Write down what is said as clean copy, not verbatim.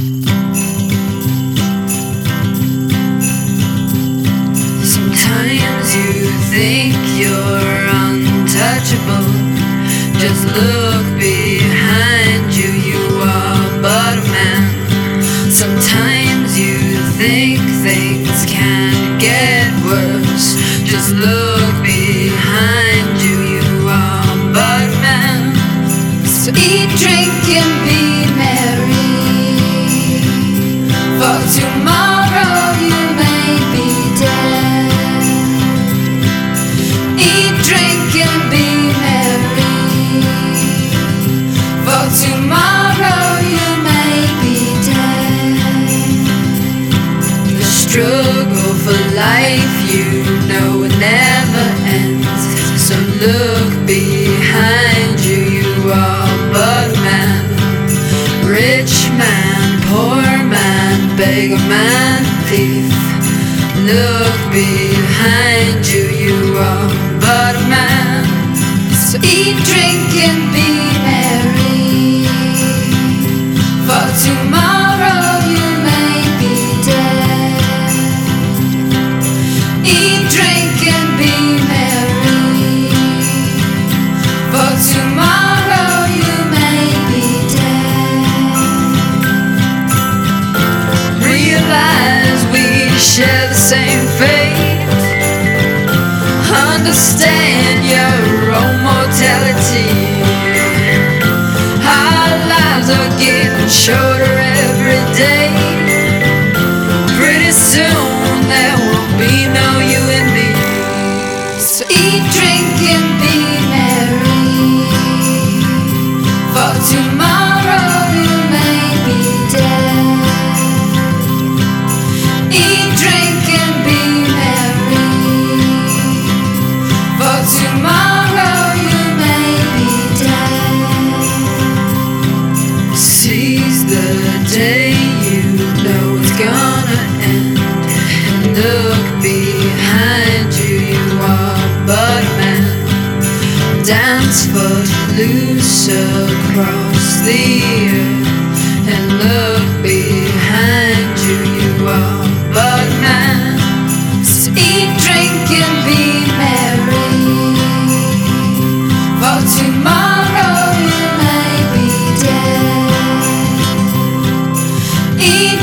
Sometimes you think you're untouchable. Just look behind you, you are but a man. Sometimes you think things can get worse. Just look behind you, you are but a man. So eat, drink and be merry, for tomorrow you may be dead. Eat, drink and be merry, for tomorrow you may be dead. The struggle for life, you know, it never ends. So look behind you, you are but a man. Rich man, poor man, beggar man, thief. Look behind you, you are but a man. So eat, drink and be merry, for tomorrow you may be dead. Eat, drink and be merry, for tomorrow you may be dead. Realize we share the same fate. Understand your own mortality. Our lives are getting shorter every day. Pretty soon there won't be no you and me. So eat, drink and be merry, for tomorrow you may be dead. Eat, drink and be merry, for tomorrow you may be dead. Seize the day, you know it's gonna end. And look behind you, you are but a man. Dance footloose across the earth, and look behind you, you are but a man. So eat, drink and be merry, for tomorrow you may be dead. Eat,